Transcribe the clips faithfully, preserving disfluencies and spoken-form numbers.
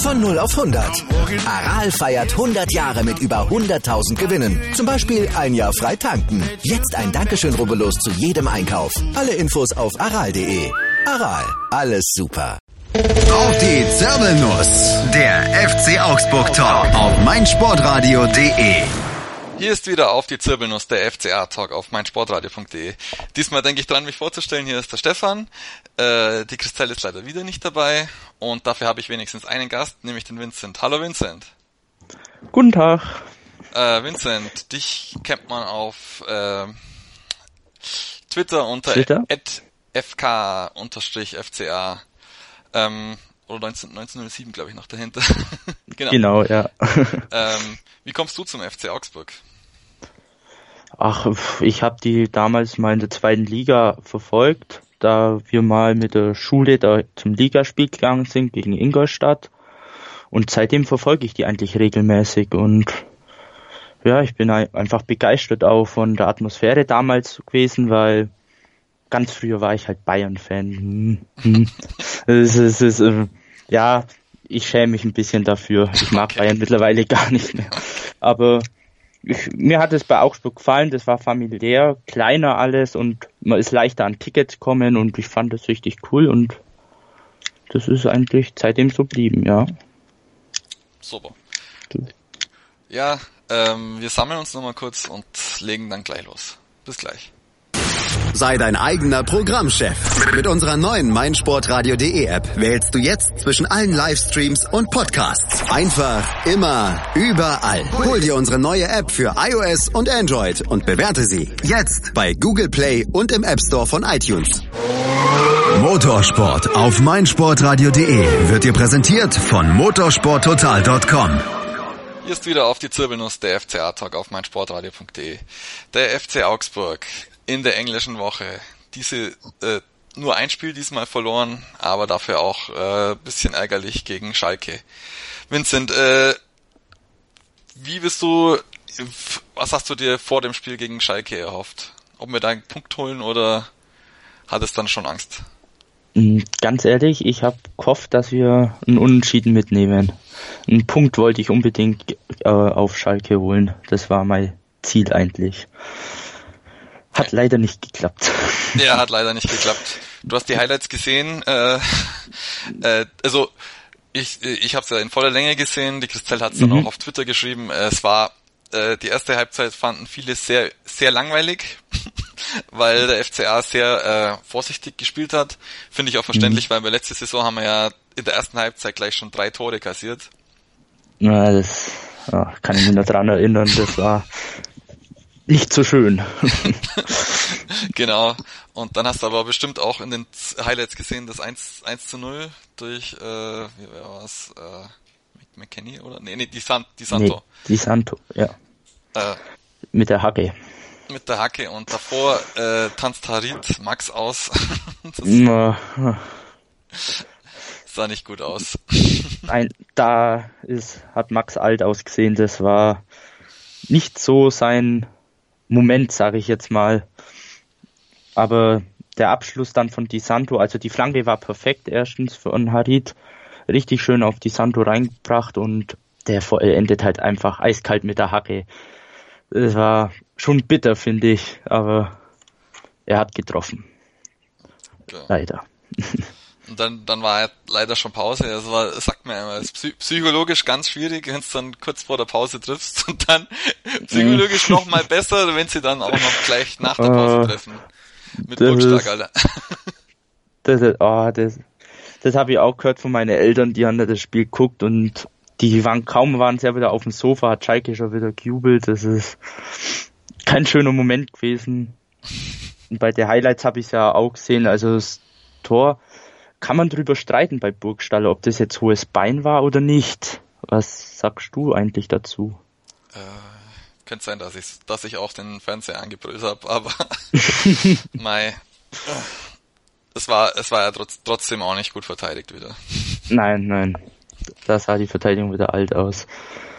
Von null auf hundert. Aral feiert hundert Jahre mit über hunderttausend Gewinnen. Zum Beispiel ein Jahr frei tanken. Jetzt ein Dankeschön, rubbellos zu jedem Einkauf. Alle Infos auf aral punkt de. Aral, alles super. Auf die Zirbelnuss, der F C Augsburg Talk auf meinsportradio punkt de. Hier ist wieder Auf die Zirbelnuss, der F C A-Talk auf meinsportradio punkt de. Diesmal denke ich dran, mich vorzustellen. Hier ist der Stefan. Äh, die Christelle ist leider wieder nicht dabei. Und dafür habe ich wenigstens einen Gast, nämlich den Vincent. Hallo Vincent. Guten Tag. Äh, Vincent, dich kennt man auf äh, Twitter unter Twitter? at f k f c a. Ähm, oder neunzehnhundertsieben, glaube ich, noch dahinter. Genau. Genau, ja. ähm, wie kommst du zum F C Augsburg? Ach, ich habe die damals mal in der zweiten Liga verfolgt, da wir mal mit der Schule da zum Ligaspiel gegangen sind gegen Ingolstadt. Und seitdem verfolge ich die eigentlich regelmäßig. Und ja, ich bin einfach begeistert auch von der Atmosphäre damals gewesen, weil ganz früher war ich halt Bayern-Fan. Hm, hm. es ist, es ist, äh, ja, ich schäme mich ein bisschen dafür. Ich mag okay. Bayern mittlerweile gar nicht mehr. Aber ich, mir hat es bei Augsburg gefallen. Das war familiär, kleiner alles und man ist leichter an Tickets kommen und ich fand das richtig cool und das ist eigentlich seitdem so geblieben, ja. Super. Ja, ähm, wir sammeln uns nochmal kurz und legen dann gleich los. Bis gleich. Sei dein eigener Programmchef. Mit unserer neuen meinsportradio punkt de App wählst du jetzt zwischen allen Livestreams und Podcasts. Einfach, immer, überall. Hol dir unsere neue App für iOS und Android und bewerte sie jetzt bei Google Play und im App Store von iTunes. Motorsport auf meinsportradio punkt de wird dir präsentiert von motorsporttotal punkt com. Hier ist wieder Auf die Zirbelnuss, der F C A-Talk auf meinsportradio punkt de. Der F C Augsburg in der englischen Woche. Diese äh, nur ein Spiel diesmal verloren, aber dafür auch ein äh, bisschen ärgerlich gegen Schalke. Vincent, äh, wie bist du, was hast du dir vor dem Spiel gegen Schalke erhofft? Ob wir da einen Punkt holen oder hattest du dann schon Angst? Ganz ehrlich, ich habe gehofft, dass wir einen Unentschieden mitnehmen. Einen Punkt wollte ich unbedingt äh, auf Schalke holen. Das war mein Ziel eigentlich. Hat leider nicht geklappt. Ja, hat leider nicht geklappt. Du hast die Highlights gesehen. Äh, äh, also ich ich habe es ja in voller Länge gesehen. Die Christelle hat es dann mhm. auch auf Twitter geschrieben. Es war äh, die erste Halbzeit fanden viele sehr sehr langweilig, weil der F C A sehr äh, vorsichtig gespielt hat. Finde ich auch verständlich, mhm. weil wir letzte Saison haben wir ja in der ersten Halbzeit gleich schon drei Tore kassiert. Ja, das ja, kann ich mich noch dran erinnern. Das war nicht so schön. Genau. Und dann hast du aber bestimmt auch in den Highlights gesehen, das eins zu null durch, äh, wie war es, äh, McKennie oder? Nee, nee, die, San, die Santo. Nee, die Santo, ja. Äh, mit der Hacke. Mit der Hacke und davor äh, tanzt Harit Max aus. Das ja. sah nicht gut aus. Nein, da ist, hat Max alt ausgesehen, das war nicht so sein Moment, sage ich jetzt mal. Aber der Abschluss dann von Di Santo, also die Flanke war perfekt erstens von Harit, richtig schön auf Di Santo reingebracht und der endet halt einfach eiskalt mit der Hacke. Das war schon bitter, finde ich, aber er hat getroffen. Okay. Leider. Und dann, dann war leider schon Pause. Das war, sagt man immer, ist psychologisch ganz schwierig, wenn du dann kurz vor der Pause triffst und dann psychologisch noch mal besser, wenn sie dann auch noch gleich nach der Pause treffen. Mit Burgstag, Alter. Das, oh, das, das habe ich auch gehört von meinen Eltern, die haben das Spiel geguckt und die waren kaum waren sie ja wieder auf dem Sofa, hat Schalke schon wieder gejubelt. Das ist kein schöner Moment gewesen. Und bei den Highlights habe ich es ja auch gesehen, also das Tor kann man drüber streiten bei Burgstaller, ob das jetzt hohes Bein war oder nicht. Was sagst du eigentlich dazu? Äh, könnte sein, dass ich, dass ich auch den Fernseher angebrüllt habe, aber mei, es war, es war ja trotz, trotzdem auch nicht gut verteidigt wieder. Nein, nein, da sah die Verteidigung wieder alt aus.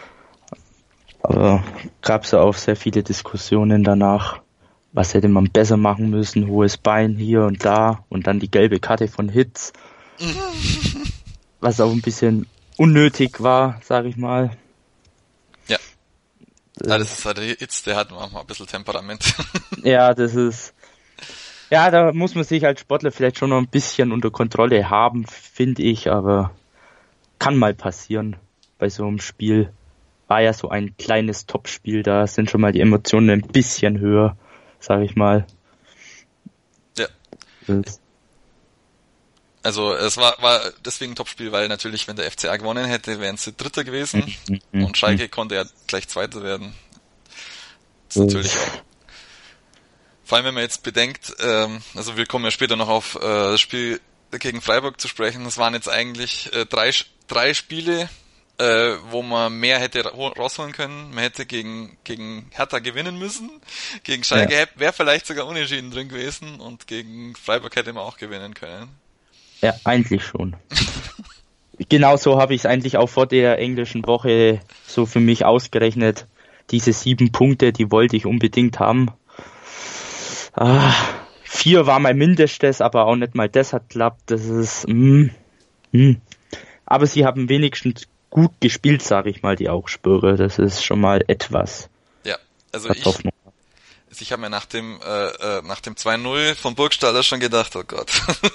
Aber gab es ja auch sehr viele Diskussionen danach. Was hätte man besser machen müssen? Hohes Bein hier und da und dann die gelbe Karte von Hitz. Was auch ein bisschen unnötig war, sage ich mal. Ja. Ja, das ist halt der Hitz, der hat manchmal ein bisschen Temperament. Ja, das ist... Ja, da muss man sich als Sportler vielleicht schon noch ein bisschen unter Kontrolle haben, finde ich, aber kann mal passieren bei so einem Spiel. War ja so ein kleines Topspiel, da sind schon mal die Emotionen ein bisschen höher, sage ich mal. Ja. Das Also es war, war deswegen ein Topspiel, weil natürlich, wenn der F C A gewonnen hätte, wären sie Dritter gewesen und Schalke konnte ja gleich Zweiter werden. Das ist natürlich auch. Vor allem, wenn man jetzt bedenkt, ähm, also wir kommen ja später noch auf äh, das Spiel gegen Freiburg zu sprechen, das waren jetzt eigentlich äh, drei, drei Spiele, äh, wo man mehr hätte rausholen können. Man hätte gegen, gegen Hertha gewinnen müssen, gegen Schalke ja. wäre vielleicht sogar unentschieden drin gewesen und gegen Freiburg hätte man auch gewinnen können. Ja, eigentlich schon. Genau so habe ich es eigentlich auch vor der englischen Woche so für mich ausgerechnet. Diese sieben Punkte, die wollte ich unbedingt haben. Ah, vier war mein Mindestes, aber auch nicht mal das hat geklappt. Das ist, mm, mm. Aber sie haben wenigstens gut gespielt, sage ich mal, die Augsburger. Das ist schon mal etwas. Ja, also ich, also ich habe mir nach dem äh, äh, nach dem zwei null von Burgstaller schon gedacht, oh Gott.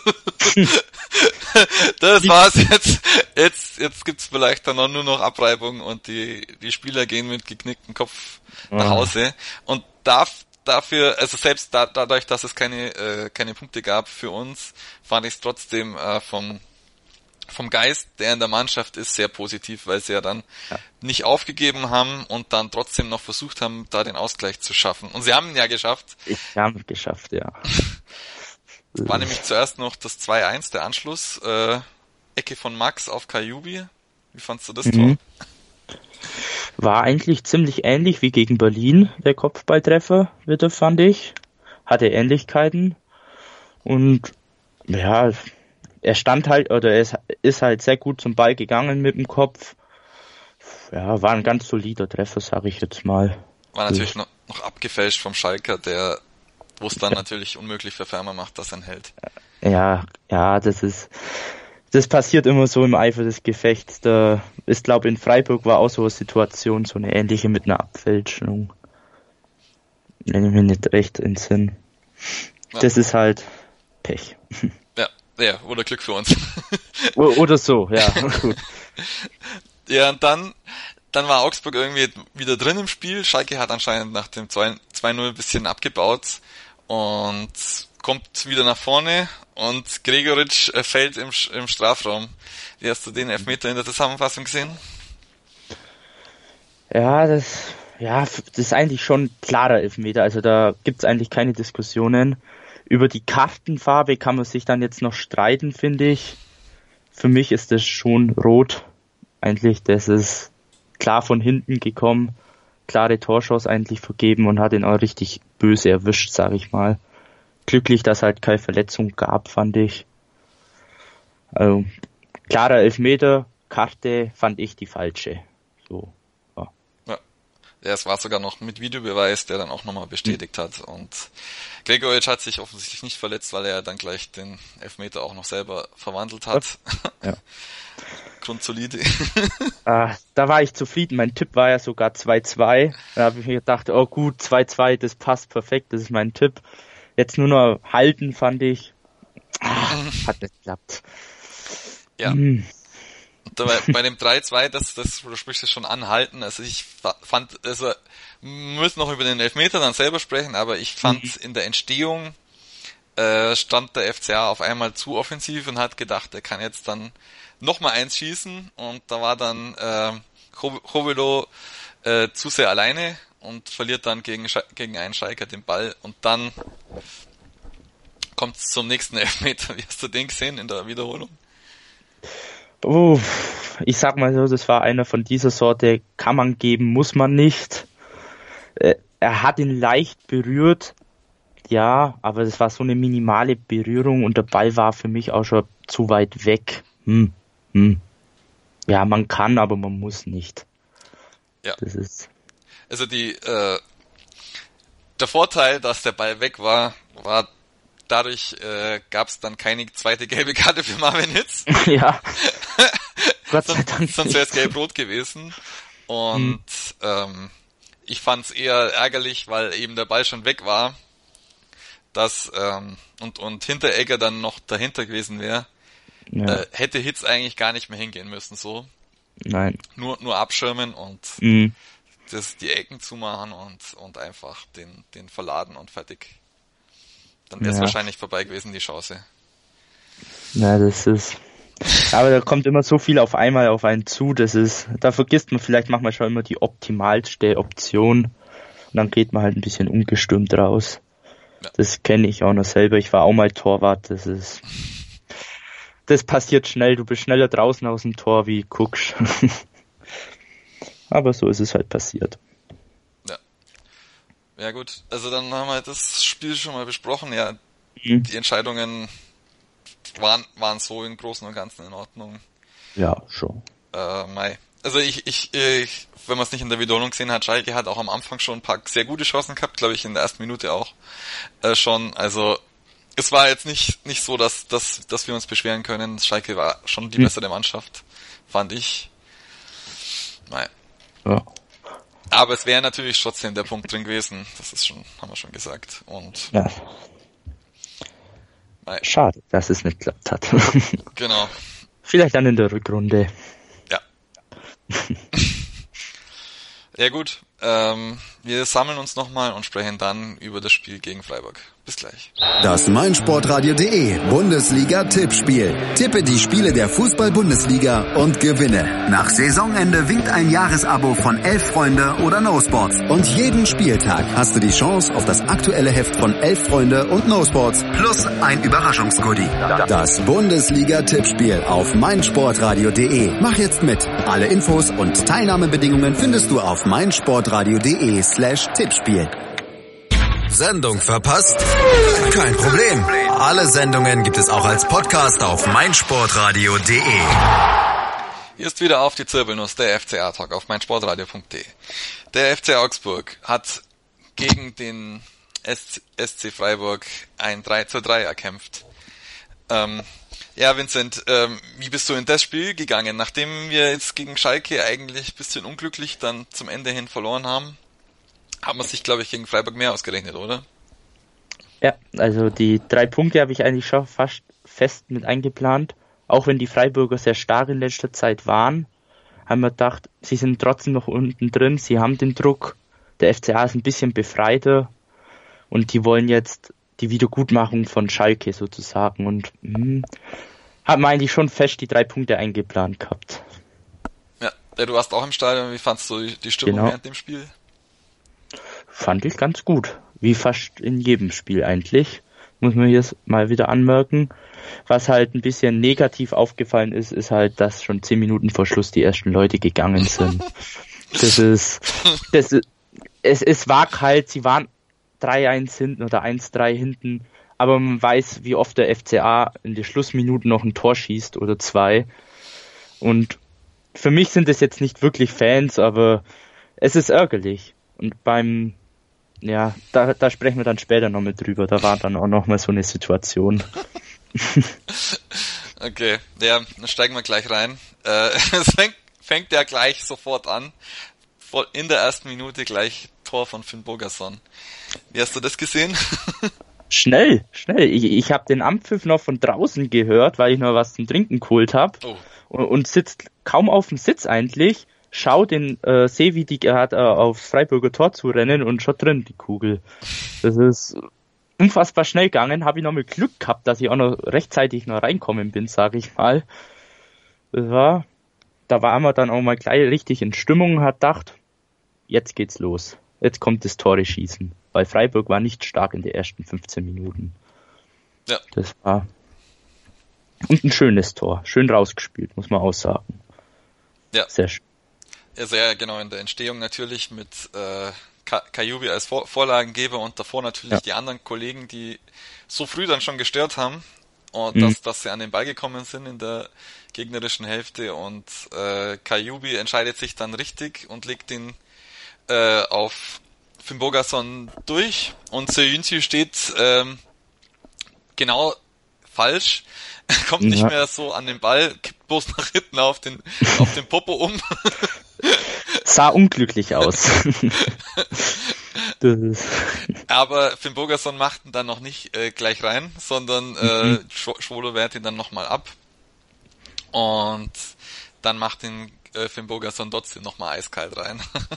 Das war's jetzt. Jetzt jetzt gibt's vielleicht dann auch nur noch Abreibung und die die Spieler gehen mit geknicktem Kopf nach Hause. Und darf dafür, also selbst da, dadurch, dass es keine äh, keine Punkte gab für uns, fand ich es trotzdem äh, vom vom Geist, der in der Mannschaft ist, sehr positiv, weil sie ja dann ja. nicht aufgegeben haben und dann trotzdem noch versucht haben, da den Ausgleich zu schaffen. Und sie haben ihn ja geschafft. Ich habe es geschafft, ja. War nämlich zuerst noch das zwei eins, der Anschluss, äh, Ecke von Max auf Kajubi. Wie fandst du das mhm. Tor? War eigentlich ziemlich ähnlich wie gegen Berlin, der Kopfballtreffer, wieder fand ich. Hatte Ähnlichkeiten. Und ja, er stand halt, oder er ist, ist halt sehr gut zum Ball gegangen mit dem Kopf. Ja, war ein ganz solider Treffer, sage ich jetzt mal. War natürlich noch, noch abgefälscht vom Schalker, der, wo es dann natürlich unmöglich für Fermer macht, dass er ihn hält. Ja, ja, das ist, das passiert immer so im Eifer des Gefechts. Da ist, glaube ich, in Freiburg war auch so eine Situation, so eine ähnliche mit einer Abfälschung. Wenn ich mich nicht recht entsinne. Ja. Das ist halt Pech. Ja, ja, oder Glück für uns. Oder so, ja. Gut. Ja, und dann, dann war Augsburg irgendwie wieder drin im Spiel. Schalke hat anscheinend nach dem zwei null ein bisschen abgebaut und kommt wieder nach vorne und Gregoritsch fällt im, im Strafraum. Wie hast du den Elfmeter in der Zusammenfassung gesehen? Ja, das, ja, das ist eigentlich schon ein klarer Elfmeter. Also da gibt's eigentlich keine Diskussionen. Über die Kartenfarbe kann man sich dann jetzt noch streiten, finde ich. Für mich ist das schon rot. Eigentlich, das ist klar von hinten gekommen. Klare Torchance eigentlich vergeben und hat ihn auch richtig böse erwischt, sage ich mal. Glücklich, dass halt keine Verletzung gab, fand ich. Also, klarer Elfmeter, Karte fand ich die falsche. So, ja. Ja. Ja, es war sogar noch mit Videobeweis, der dann auch nochmal bestätigt mhm. hat. Und Gregoritsch hat sich offensichtlich nicht verletzt, weil er dann gleich den Elfmeter auch noch selber verwandelt hat. Ja. Grundsolide. Ah, da war ich zufrieden. Mein Tipp war ja sogar zwei zwei. Da habe ich mir gedacht, oh gut, zwei zwei, das passt perfekt, das ist mein Tipp. Jetzt nur noch halten, fand ich. Ah, hat nicht geklappt. Ja. Hm. Und dabei, bei dem drei zwei, das, das, du sprichst es schon anhalten. Also ich fand, also, wir müssen noch über den Elfmeter dann selber sprechen, aber ich fand mhm. in der Entstehung, äh, stand der F C A auf einmal zu offensiv und hat gedacht, er kann jetzt dann nochmal eins schießen und da war dann, äh, Hovelo, äh, zu sehr alleine und verliert dann gegen, gegen einen Schalker den Ball und dann kommt es zum nächsten Elfmeter. Wie hast du den gesehen in der Wiederholung? Oh, ich sag mal so, das war einer von dieser Sorte, kann man geben, muss man nicht. Er hat ihn leicht berührt, ja, aber das war so eine minimale Berührung und der Ball war für mich auch schon zu weit weg. Hm, hm. Ja, man kann, aber man muss nicht. Ja. Das ist Also die, äh, der Vorteil, dass der Ball weg war, war dadurch äh, gab es dann keine zweite gelbe Karte für Marvin Hitz. Ja. Gott sei Dank sonst wäre es gelb-rot gewesen. Und hm. ähm, ich fand es eher ärgerlich, weil eben der Ball schon weg war, dass ähm, und und Hinteregger dann noch dahinter gewesen wäre. Ja. Äh, hätte Hitz eigentlich gar nicht mehr hingehen müssen, so. Nein. Nur nur abschirmen und mhm. das die Ecken zumachen und und einfach den den verladen und fertig. Dann wäre es ja. wahrscheinlich vorbei gewesen, die Chance. Ja, das ist. Aber da kommt immer so viel auf einmal auf einen zu, das ist, da vergisst man vielleicht manchmal schon immer die optimalste Option und dann geht man halt ein bisschen ungestümmt raus. Ja. Das kenne ich auch noch selber, ich war auch mal Torwart, das ist, das passiert schnell, du bist schneller draußen aus dem Tor wie guckst. Aber so ist es halt passiert. Ja. Ja gut, also dann haben wir das Spiel schon mal besprochen, ja, mhm. die Entscheidungen waren waren so im Großen und Ganzen in Ordnung. Ja, schon. Äh, Mai. Also ich, ich, ich wenn man es nicht in der Wiederholung gesehen hat, Schalke hat auch am Anfang schon ein paar sehr gute Chancen gehabt, glaube ich in der ersten Minute auch äh, schon. Also es war jetzt nicht nicht so, dass dass dass wir uns beschweren können. Schalke war schon die hm. bessere Mannschaft, fand ich. Mai. Ja. Aber es wäre natürlich trotzdem der Punkt drin gewesen. Das ist schon, haben wir schon gesagt. Und ja. Schade, dass es nicht geklappt hat. Genau. Vielleicht dann in der Rückrunde. Ja. Ja gut, ähm, wir sammeln uns nochmal und sprechen dann über das Spiel gegen Freiburg. Bis gleich. Das meinsportradio.de Bundesliga-Tippspiel. Tippe die Spiele der Fußball-Bundesliga und gewinne. Nach Saisonende winkt ein Jahresabo von Elf Freunde oder No Sports. Und jeden Spieltag hast du die Chance auf das aktuelle Heft von Elf Freunde und No Sports plus ein Überraschungsgoodie. Das Bundesliga-Tippspiel auf meinsportradio.de. Mach jetzt mit. Alle Infos und Teilnahmebedingungen findest du auf meinsportradio.de slash Tippspiel. Sendung verpasst? Kein Problem. Alle Sendungen gibt es auch als Podcast auf meinsportradio.de. Hier ist wieder auf die Zirbelnuss der F C A-Talk auf meinsportradio punkt de. Der F C Augsburg hat gegen den S C Freiburg ein drei zu drei erkämpft. Ähm, ja, Vincent, ähm, wie bist du in das Spiel gegangen, nachdem wir jetzt gegen Schalke eigentlich ein bisschen unglücklich dann zum Ende hin verloren haben? Haben wir sich, glaube ich, gegen Freiburg mehr ausgerechnet, oder? Ja, also die drei Punkte habe ich eigentlich schon fast fest mit eingeplant. Auch wenn die Freiburger sehr stark in letzter Zeit waren, haben wir gedacht, sie sind trotzdem noch unten drin, sie haben den Druck. Der F C A ist ein bisschen befreiter und die wollen jetzt die Wiedergutmachung von Schalke sozusagen. Und hm, haben eigentlich schon fest die drei Punkte eingeplant gehabt. Ja, du warst auch im Stadion. Wie fandst du die Stimmung genau. während dem Spiel? Fand ich ganz gut. Wie fast in jedem Spiel eigentlich. Muss man jetzt mal wieder anmerken. Was halt ein bisschen negativ aufgefallen ist, ist halt, dass schon zehn Minuten vor Schluss die ersten Leute gegangen sind. Das ist, das ist, es, es war kalt, sie waren drei eins hinten oder eins drei hinten, aber man weiß, wie oft der F C A in den Schlussminuten noch ein Tor schießt oder zwei. Und für mich sind es jetzt nicht wirklich Fans, aber es ist ärgerlich. Und beim, ja, da, da sprechen wir dann später noch mit drüber. Da war dann auch noch mal so eine Situation. Okay, ja, dann steigen wir gleich rein. Äh, es fängt, fängt ja gleich sofort an. In der ersten Minute gleich Tor von Finn Bogason. Wie hast du das gesehen? Schnell, schnell. Ich, ich habe den Anpfiff noch von draußen gehört, weil ich noch was zum Trinken geholt habe. Oh. Und, und sitzt kaum auf dem Sitz eigentlich. Schau den äh, sehe, wie die gerade äh, aufs Freiburger Tor zu rennen und schon drin die Kugel. Das ist unfassbar schnell gegangen. Habe ich noch mit Glück gehabt, dass ich auch noch rechtzeitig noch reinkommen bin, sage ich mal. Das war, da waren wir dann auch mal gleich richtig in Stimmung, hat gedacht, jetzt geht's los. Jetzt kommt das Tore schießen. Weil Freiburg war nicht stark in den ersten fünfzehn Minuten. Ja. Das war und ein schönes Tor. Schön rausgespielt, muss man auch sagen. Ja. Sehr schön. Ja, sehr genau in der Entstehung natürlich mit äh, Kajubi als Vor- Vorlagengeber und davor natürlich ja. die anderen Kollegen, die so früh dann schon gestört haben und mhm. dass, dass sie an den Ball gekommen sind in der gegnerischen Hälfte und äh, Kajubi entscheidet sich dann richtig und legt den äh, auf Finn Bogason durch und Söyüncü steht ähm, genau falsch, kommt ja. nicht mehr so an den Ball, kippt bloß nach hinten auf den, auf den Popo um. Sah unglücklich aus. Das ist Aber Finn Bogason macht ihn dann noch nicht äh, gleich rein, sondern äh, Mhm. Sch- Schwolo wehrt ihn dann nochmal ab. Und dann macht ihn äh, Finn Bogason trotzdem nochmal eiskalt rein.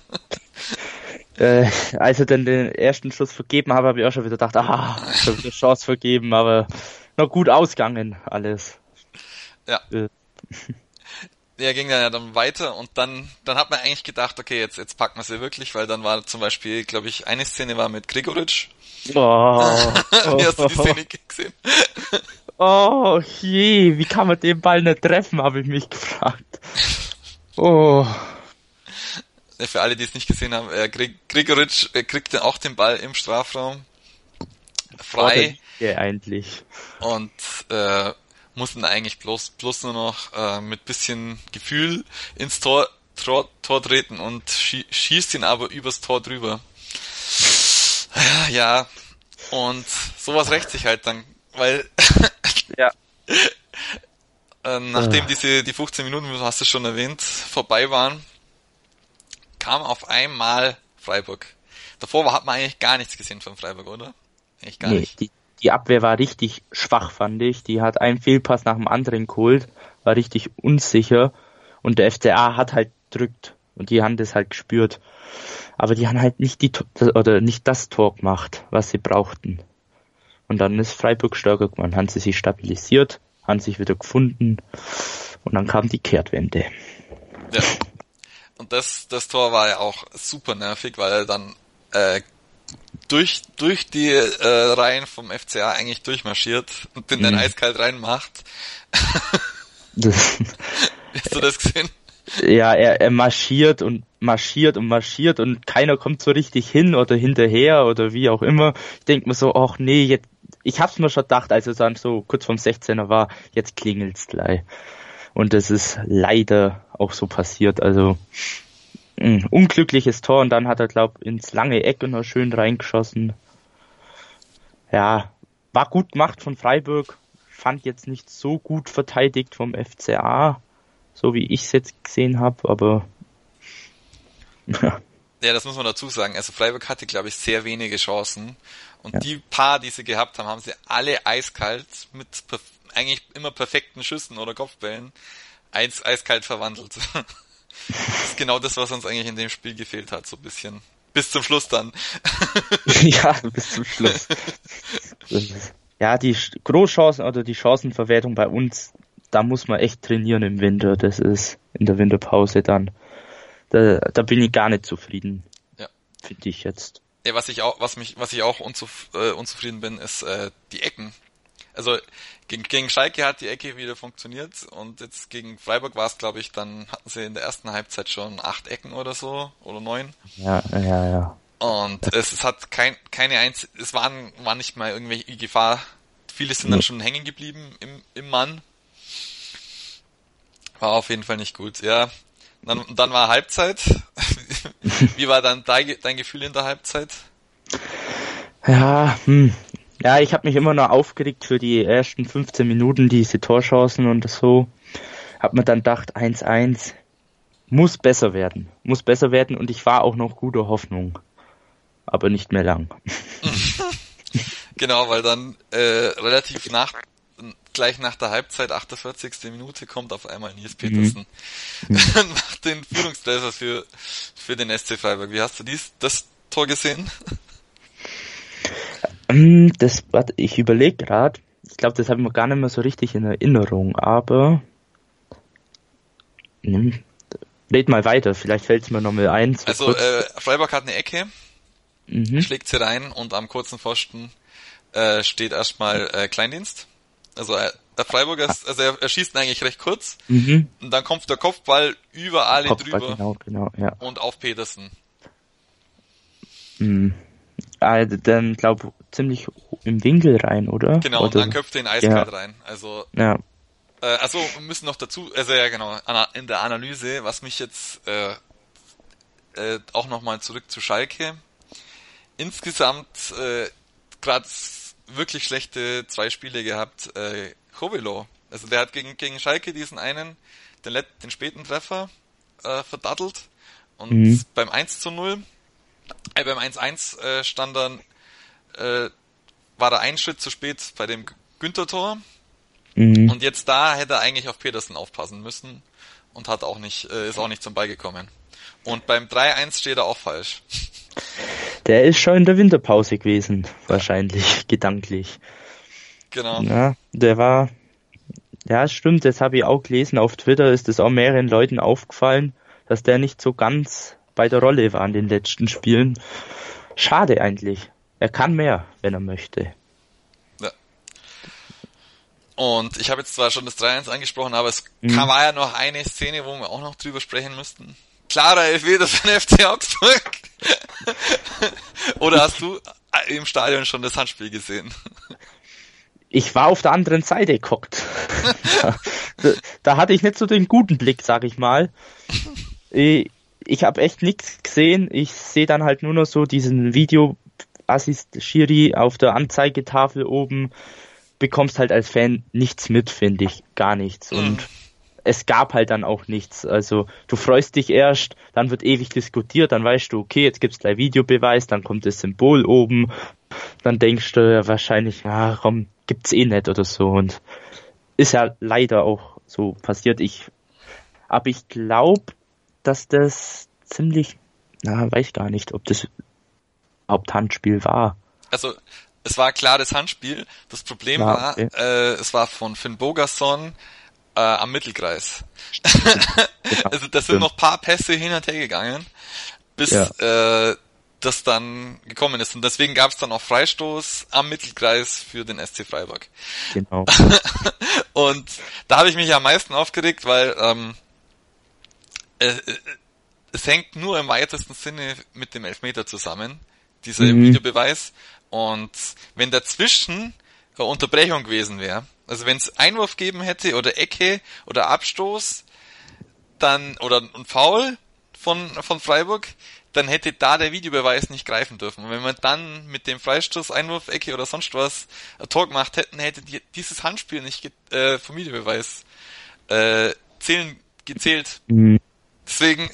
Äh, als er dann den ersten Schuss vergeben habe, habe ich auch schon wieder gedacht, ah, schon wieder Chance vergeben, aber noch gut ausgegangen alles. Ja. Äh, Der ging dann ja dann weiter und dann, dann hat man eigentlich gedacht, okay, jetzt, jetzt packen wir sie wirklich, weil dann war zum Beispiel, glaube ich, eine Szene war mit Gregoritsch. Oh, Wie hast du die oh, Szene gesehen? oh je, wie kann man den Ball nicht treffen, habe ich mich gefragt. Oh, Ja, für alle, die es nicht gesehen haben, äh, Gre- Gregoritsch äh, kriegte auch den Ball im Strafraum frei ja, eigentlich. und äh, mussten eigentlich bloß bloß nur noch äh, mit bisschen Gefühl ins Tor, Tor, Tor treten und schie- schießt ihn aber übers Tor drüber. Ja, ja, und sowas rächt sich halt dann, weil Ja. äh, nachdem Ah. diese die fünfzehn Minuten, du hast es schon erwähnt, vorbei waren, kam auf einmal Freiburg. Davor hat man eigentlich gar nichts gesehen von Freiburg, oder? Eigentlich gar Nee, nicht. die, die Abwehr war richtig schwach, fand ich. Die hat einen Fehlpass nach dem anderen geholt, war richtig unsicher und der F C A hat halt drückt und die haben das halt gespürt. Aber die haben halt nicht die To- oder nicht das Tor gemacht, was sie brauchten. Und dann ist Freiburg stärker geworden, haben sie sich stabilisiert, haben sich wieder gefunden und dann kam die Kehrtwende. Ja. Und das, das Tor war ja auch super nervig, weil er dann äh, durch durch die äh, Reihen vom F C A eigentlich durchmarschiert und den dann Mhm. eiskalt reinmacht. Das, Hast du das gesehen? ja, er, er marschiert und marschiert und marschiert und keiner kommt so richtig hin oder hinterher oder wie auch immer. Ich denke mir so, ach nee, jetzt, ich hab's mir schon gedacht, als es dann so kurz vorm sechzehner war, jetzt klingelt's gleich. Und das ist leider auch so passiert, also mh, unglückliches Tor und dann hat er, glaub, ins lange Eck noch schön reingeschossen. Ja, war gut gemacht von Freiburg, fand jetzt nicht so gut verteidigt vom F C A, so wie ich es jetzt gesehen habe, aber Ja, das muss man dazu sagen. Also Freiburg hatte, glaube ich, sehr wenige Chancen. Und Ja. die paar, die sie gehabt haben, haben sie alle eiskalt mit perf- eigentlich immer perfekten Schüssen oder Kopfbällen eis eiskalt verwandelt. Das ist genau das, was uns eigentlich in dem Spiel gefehlt hat, so ein bisschen. Bis zum Schluss dann. ja, bis zum Schluss. Das ist, ja, die Sch- Großchancen oder die Chancenverwertung bei uns, da muss man echt trainieren im Winter. Das ist in der Winterpause dann. Da, da bin ich gar nicht zufrieden. Ja. Finde ich jetzt. Ja, was ich auch, was mich, was ich auch unzuf äh, unzufrieden bin, ist äh, die Ecken. Also gegen, gegen Schalke hat die Ecke wieder funktioniert und jetzt gegen Freiburg war es, glaube ich, dann hatten sie in der ersten Halbzeit schon acht Ecken oder so oder neun. Ja, ja, ja. Und es, es hat kein, keine einzige, es waren, war nicht mal irgendwelche Gefahr. Viele sind dann Nee. schon hängen geblieben im, im Mann. War auf jeden Fall nicht gut, ja. Dann, dann war Halbzeit. Wie war dann dein, dein Gefühl in der Halbzeit? Ja, hm. Ja, ich habe mich immer noch aufgeregt für die ersten fünfzehn Minuten, diese Torchancen und so. Hab mir dann gedacht, eins eins muss besser werden. Muss besser werden und ich war auch noch guter Hoffnung. Aber nicht mehr lang. Genau, weil dann äh, relativ nach, gleich nach der Halbzeit, achtundvierzigste Minute, kommt auf einmal Nils Petersen. Mhm. Macht den Führungstreffer für, für den S C Freiburg. Wie hast du dies, das Tor gesehen? Hm, Das, warte, ich überlege gerade. Ich glaube, das habe ich mir gar nicht mehr so richtig in Erinnerung, aber hm, red mal weiter, vielleicht fällt es mir noch mal ein. So Also kurz. äh, Freiburg hat eine Ecke, mhm. schlägt sie rein und am kurzen Pfosten äh, steht erstmal äh, Kleindienst. Also äh, der Freiburger, ist, also er, er schießt eigentlich recht kurz Mhm. und dann kommt der Kopfball über alle Kopfball, drüber genau, genau, ja. und auf Petersen. Hm. Also dann glaube ziemlich im Winkel rein, oder? Genau, oder? und dann köpft er ihn eiskalt Ja. rein. Also Ja. Äh, also wir müssen noch dazu, also ja genau, ana- in der Analyse, was mich jetzt äh, äh, auch nochmal zurück zu Schalke. Insgesamt äh, gerade wirklich schlechte zwei Spiele gehabt. Äh, Chovelo Also der hat gegen, gegen Schalke diesen einen, den, Let- den späten Treffer äh, verdattelt und mhm. beim eins zu null, äh, beim eins eins äh, stand dann, äh, war er einen Schritt zu spät bei dem Günther-Tor mhm. und jetzt da hätte er eigentlich auf Petersen aufpassen müssen und hat auch nicht, äh, ist auch nicht zum Ball gekommen. Und beim drei eins steht er auch falsch. Der ist schon in der Winterpause gewesen, wahrscheinlich, gedanklich. Genau. Ja, der war, ja stimmt, das habe ich auch gelesen, auf Twitter ist es auch mehreren Leuten aufgefallen, dass der nicht so ganz bei der Rolle war in den letzten Spielen. Schade eigentlich. Er kann mehr, wenn er möchte. Ja. Und ich habe jetzt zwar schon das drei eins angesprochen, aber es mhm. kam, war ja noch eine Szene, wo wir auch noch drüber sprechen müssten. Klarer Elfmeter für den F C Augsburg. Oder hast du im Stadion schon das Handspiel gesehen? Ich war auf der anderen Seite geguckt. da, da, da hatte ich nicht so den guten Blick, sag ich mal. Ich, ich habe echt nichts gesehen. Ich sehe dann halt nur noch so diesen Video-Assist-Schiri auf der Anzeigetafel oben. Bekommst halt als Fan nichts mit, finde ich. Gar nichts. Und mhm. es gab halt dann auch nichts. Also du freust dich erst, dann wird ewig diskutiert, dann weißt du, okay, jetzt gibt's gleich Videobeweis, dann kommt das Symbol oben, dann denkst du ja wahrscheinlich, ja komm, gibt's eh nicht oder so. Und ist ja leider auch so passiert. Ich, aber ich glaube, dass das ziemlich, na, weiß gar nicht, ob das Haupthandspiel war. Also es war klar das Handspiel. Das Problem ja, war, okay. äh, es war von Finn Bogason Äh, am Mittelkreis. Also das sind noch ein paar Pässe hin und her gegangen, bis ja. äh, das dann gekommen ist. Und deswegen gab es dann auch Freistoß am Mittelkreis für den S C Freiburg. Genau. Und da habe ich mich am meisten aufgeregt, weil ähm, äh, es hängt nur im weitesten Sinne mit dem Elfmeter zusammen, dieser mhm. Videobeweis. Und wenn dazwischen eine Unterbrechung gewesen wäre, also wenn es Einwurf geben hätte oder Ecke oder Abstoß, dann oder ein Foul von von Freiburg, dann hätte da der Videobeweis nicht greifen dürfen. Und wenn man dann mit dem Freistoß, Einwurf, Ecke oder sonst was ein Tor gemacht hätten, hätte die, dieses Handspiel nicht ge- äh, vom Videobeweis äh, zählen gezählt. Mhm. Deswegen.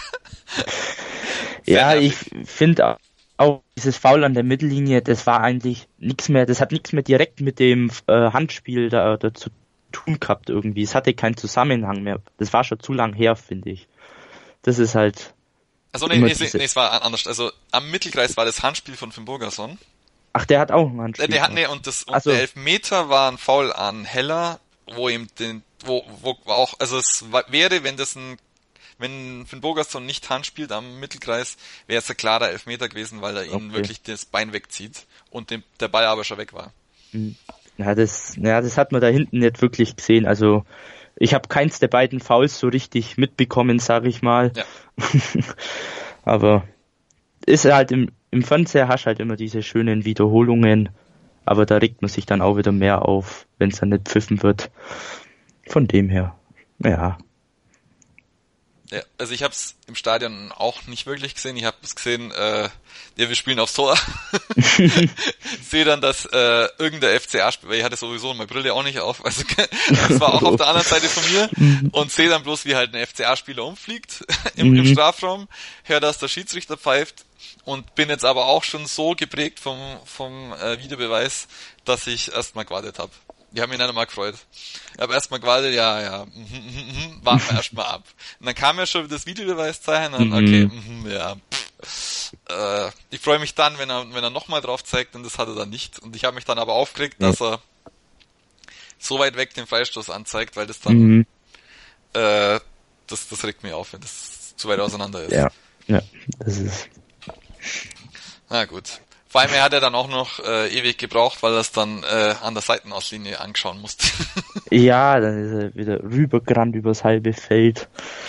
Ja, ich finde auch dieses Foul an der Mittellinie, das war eigentlich nichts mehr, das hat nichts mehr direkt mit dem äh, Handspiel da, da zu tun gehabt irgendwie. Es hatte keinen Zusammenhang mehr. Das war schon zu lang her, finde ich. Das ist halt... Also nee, nee, nee, nee, es war anders. Also am Mittelkreis war das Handspiel von Finn Bogason. Ach, der hat auch ein Handspiel. Der, der hat, nee, und das und also, der Elfmeter war ein Foul an Heller, wo ihm den, wo, wo auch, also es wäre, wenn das ein Wenn Finn Bogason nicht handspielt am Mittelkreis, wäre es ein klarer Elfmeter gewesen, weil er ihm okay. wirklich das Bein wegzieht und dem, der Ball aber schon weg war. Ja, das, ja, das hat man da hinten nicht wirklich gesehen. Also ich habe keins der beiden Fouls so richtig mitbekommen, sage ich mal. Ja. Aber ist halt im, im Fernseher hast halt immer diese schönen Wiederholungen, aber da regt man sich dann auch wieder mehr auf, wenn es dann nicht pfiffen wird. Von dem her, ja. Ja, also ich habe es im Stadion auch nicht wirklich gesehen. Ich habe es gesehen, äh, ja, wir spielen aufs Tor. Sehe dann, dass äh, irgendein F C A-Spieler, weil ich hatte sowieso meine Brille auch nicht auf, also das war auch auf der anderen Seite von mir und sehe dann bloß, wie halt ein F C A-Spieler umfliegt im, im Strafraum, höre, dass der Schiedsrichter pfeift und bin jetzt aber auch schon so geprägt vom vom äh, Videobeweis, dass ich erstmal gewartet habe. Die haben mich nicht einmal gefreut. Ich habe erstmal gewartet, ja, ja, mm, mm, mm, warten wir erstmal ab. Und dann kam ja schon das Videobeweiszeichen, dann, okay, mm, ja, pff, äh, ich freue mich dann, wenn er wenn er nochmal drauf zeigt, und das hat er dann nicht. Und ich habe mich dann aber aufgeregt, ja. dass er so weit weg den Freistoß anzeigt, weil das dann, mhm. äh, das, das regt mich auf, wenn das zu weit auseinander ist. Ja, ja, das ist... Na gut. Vor allem, er hat ja dann auch noch äh, ewig gebraucht, weil er es dann äh, an der Seitenauslinie anschauen musste. Ja, dann ist er wieder rübergerannt übers halbe Feld.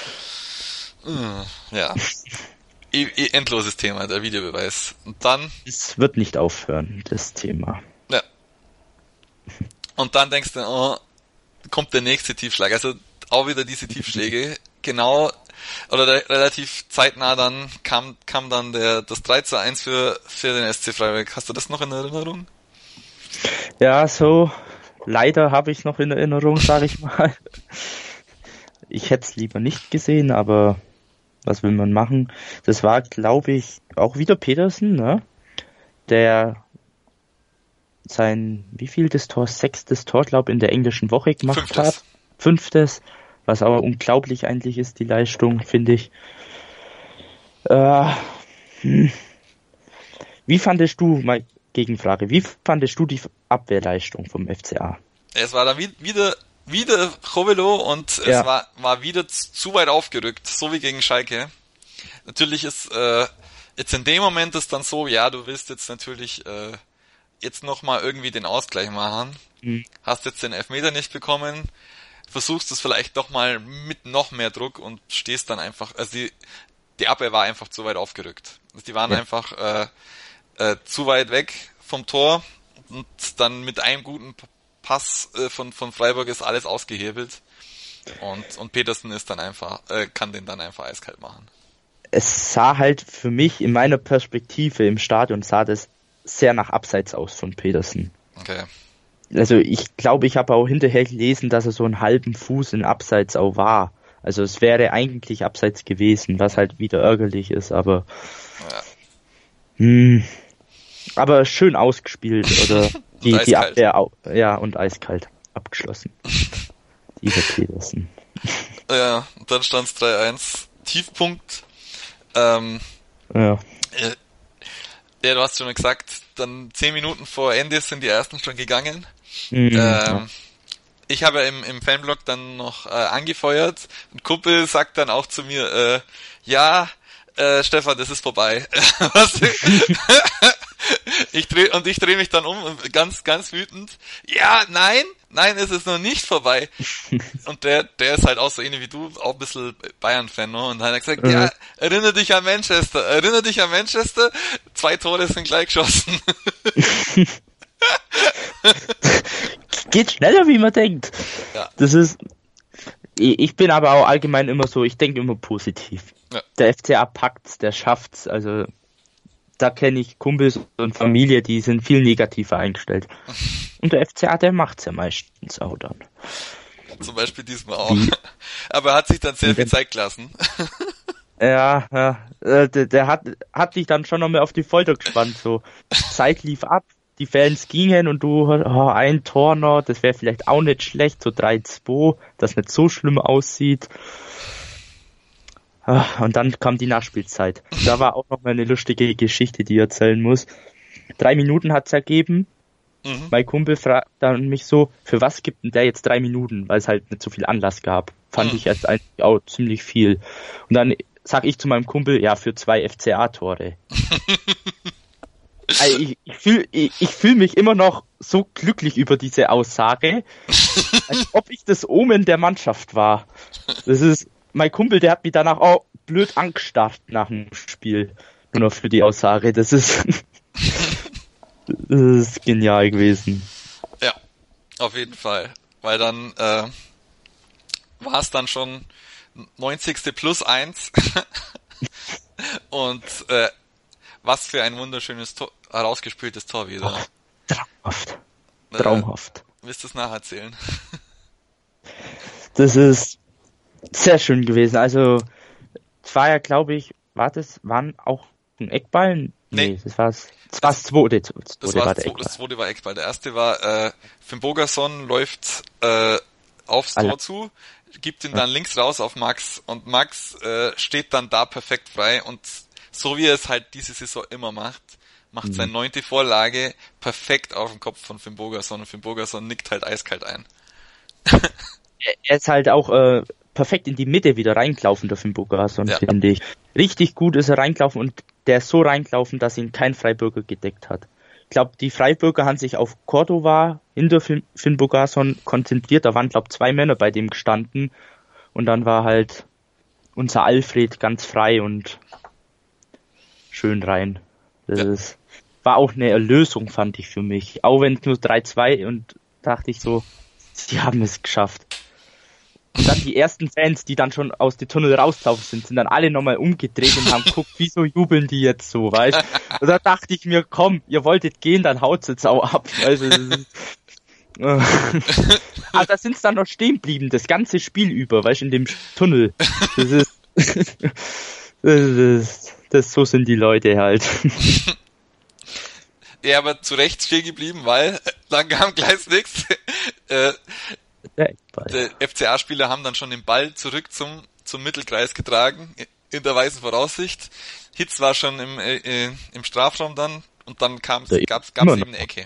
Ja. E- e- endloses Thema, der Videobeweis. Und dann... Es wird nicht aufhören, das Thema. Ja. Und dann denkst du, oh, kommt der nächste Tiefschlag. Also auch wieder diese Tiefschläge. Genau... Oder der, relativ zeitnah dann kam kam dann der das drei zu eins für für den S C Freiburg. Hast du das noch in Erinnerung? Ja, so leider habe ich es noch in Erinnerung, sage ich mal. Ich hätte es lieber nicht gesehen, aber was will man machen? Das war, glaube ich, auch wieder Petersen, ne? Der sein, wie viel das Tor? Sechstes Tor, glaube ich, in der englischen Woche gemacht Fünftes. hat. Fünftes. Was aber unglaublich eigentlich ist, die Leistung, finde ich. Äh, hm. Wie fandest du, mal Gegenfrage, wie fandest du die Abwehrleistung vom F C A? Es war dann wieder, wieder Chovelo und Ja. es war, war wieder zu weit aufgerückt, so wie gegen Schalke. Natürlich ist, äh, jetzt in dem Moment ist dann so, ja, du willst jetzt natürlich, äh, jetzt nochmal irgendwie den Ausgleich machen. Mhm. Hast jetzt den Elfmeter nicht bekommen, versuchst es vielleicht doch mal mit noch mehr Druck und stehst dann einfach, also die, die Abwehr war einfach zu weit aufgerückt. Die waren Ja. einfach, äh, äh, zu weit weg vom Tor und dann mit einem guten Pass äh, von von Freiburg ist alles ausgehebelt und und Petersen ist dann einfach äh, kann den dann einfach eiskalt machen. Es sah halt für mich in meiner Perspektive im Stadion sah das sehr nach Abseits aus von Petersen. Okay. Also ich glaube, ich habe auch hinterher gelesen, dass er so einen halben Fuß in Abseits auch war. Also es wäre eigentlich Abseits gewesen, was halt wieder ärgerlich ist, aber Ja. Hm, aber schön ausgespielt, oder die, die eiskalt. Abwehr, au- ja, und eiskalt abgeschlossen. Dieser Petersen. Ja, und dann stand's drei eins. Tiefpunkt. Ähm, Ja. äh, ja, du hast schon gesagt, dann zehn Minuten vor Ende sind die ersten schon gegangen. Mhm, Ähm, ja. Ich habe im, im Fanblog dann noch äh, angefeuert und Kumpel sagt dann auch zu mir, äh, ja, äh, Stefan, das ist vorbei. Was? ich dreh, und ich drehe mich dann um und ganz, ganz wütend. Ja, nein, nein, es ist noch nicht vorbei. Und der, der ist halt auch so ähnlich wie du, auch ein bisschen Bayern-Fan, ne? Und dann hat er gesagt, Mhm. ja, erinnere dich an Manchester, erinnere dich an Manchester, zwei Tore sind gleich geschossen. Geht schneller, wie man denkt. Ja. Das ist, ich ich bin aber auch allgemein immer so, ich denke immer positiv. Ja. Der F C A packt's, der schafft's, also da kenne ich Kumpels und Familie, die sind viel negativer eingestellt. Und der F C A, der macht's ja meistens auch dann. Zum Beispiel diesmal auch. Aber er hat sich dann sehr viel Zeit gelassen. Ja, ja, äh, der, der hat, hat dich dann schon noch mehr auf die Folter gespannt, so. Zeit lief ab, die Fans gingen und du, oh, ein Tor noch, das wäre vielleicht auch nicht schlecht, so drei zwei, das nicht so schlimm aussieht. Ah, und dann kam die Nachspielzeit. Da war auch noch mal eine lustige Geschichte, die ich erzählen muss. Drei Minuten hat's ergeben. Mhm. Mein Kumpel fragt dann mich so, für was gibt denn der jetzt drei Minuten? Weil es halt nicht so viel Anlass gab. Fand Mhm. ich jetzt eigentlich auch ziemlich viel. Und dann sag ich zu meinem Kumpel, ja, für zwei F C A-Tore. Also ich ich fühle ich, ich fühl mich immer noch so glücklich über diese Aussage, als ob ich das Omen der Mannschaft war. Das ist, mein Kumpel, der hat mich danach auch blöd angestarrt nach dem Spiel. Nur noch für die Aussage. Das ist, das ist genial gewesen. Ja, auf jeden Fall. Weil dann äh, war es dann schon neunzigste plus eins. Und äh, was für ein wunderschönes Tor, herausgespieltes Tor wieder. Traumhaft. Traumhaft. Äh, willst du es nacherzählen? Das ist sehr schön gewesen. Also, es war ja, glaube ich, war das, waren auch ein Eckball? Nee, Nee. das war das das zweite. Das Das zweite war war das, der zwo- das Eckball. zweite war Eckball. Der erste war, äh, Finn Bogerson läuft äh, aufs Alle. Tor zu, gibt ihn dann links raus auf Max und Max äh, steht dann da perfekt frei und so wie er es halt diese Saison immer macht, macht Mhm. seine neunte Vorlage perfekt auf den Kopf von Finn Bogerson und Finn Bogerson nickt halt eiskalt ein. Er ist halt auch äh, perfekt in die Mitte wieder reingelaufen, der Finn Bogerson, Ja. finde ich. Richtig gut ist er reingelaufen und der ist so reingelaufen, dass ihn kein Freiburger gedeckt hat. Ich glaube, die Freiburger haben sich auf Cordova hinter Finn, Finn Bogerson konzentriert. Da waren, glaube ich, zwei Männer bei dem gestanden. Und dann war halt unser Alfred ganz frei und schön rein. Das Ja. ist, war auch eine Erlösung, fand ich für mich. Auch wenn es nur drei zwei und dachte ich so, sie haben es geschafft. Und dann die ersten Fans, die dann schon aus dem Tunnel rauslaufen sind, sind dann alle nochmal umgedreht und haben geguckt, wieso jubeln die jetzt so, weißt? Und da dachte ich mir, komm, ihr wolltet gehen, dann haut's jetzt auch ab. Also, das ist, Aber da sind sie dann noch stehen geblieben, das ganze Spiel über, weißt du, in dem Tunnel. Das ist, das ist, das, so sind die Leute halt. Ja, aber zu Recht stehen geblieben, weil dann kam gleich nichts. Äh, die F C A-Spieler haben dann schon den Ball zurück zum, zum Mittelkreis getragen, in der weißen Voraussicht. Hitz war schon im, äh, im Strafraum dann und dann kam es, gab's, gab's eben eine Ecke.